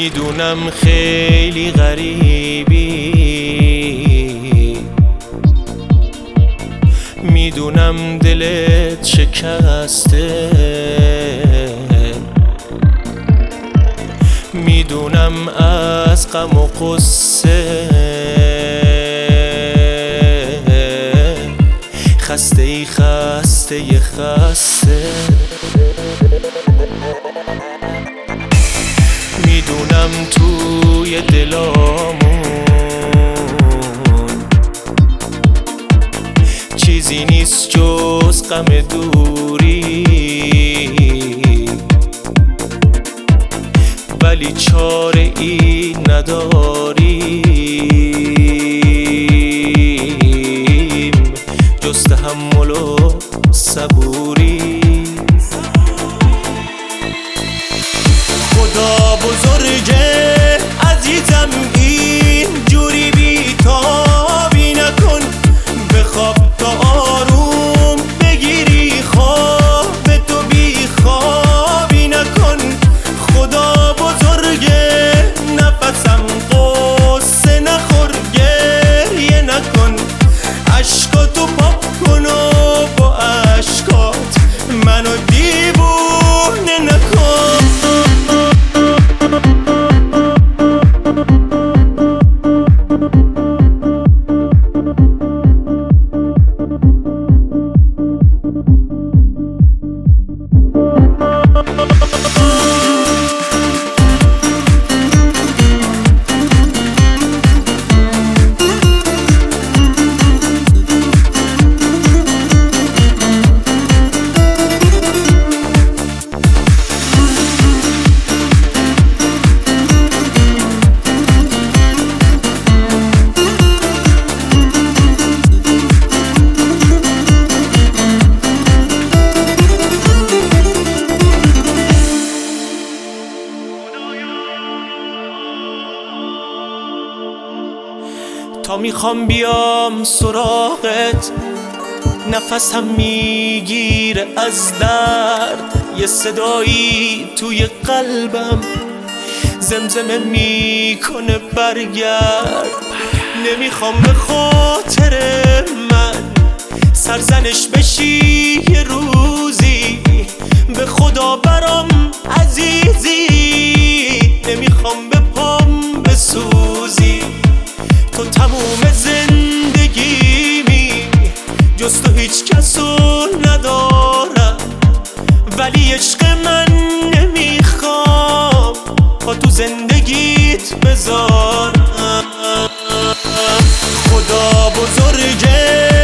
میدونم خیلی غریبی، میدونم دلت شکسته، میدونم از غم و غصه خسته ای خسته ی خسته. میدونم توی دلامون چیزی نیست جز غم دوری، ولی چاره ای نداریم جز تحمل و صبوری. خدا بزرگه عزیزم، این جوری بی‌تابی نکن، بخواب تا آروم بگیری خواب تو بی‌خوابی نکن. خدا بزرگه نفسم قصه نخور، گریه نکن، عشقاتو پاک کن و با عشقات منو دیوونه نکن. تا میخوام بیام سراغت، نفسم میگیره از درد، یه صدایی توی قلبم زمزمه میکنه برگرد. نمیخوام به خاطر من سرزنش بشی یه روزی، به خدا برام عزیزی، نمیخوام به پام بسوزی. تو تموم زندگیمی، جز تو هیچ کسو ندارم، ولی عشق من نمیخوام پا تو زندگیت بذارم. خدا بزرگه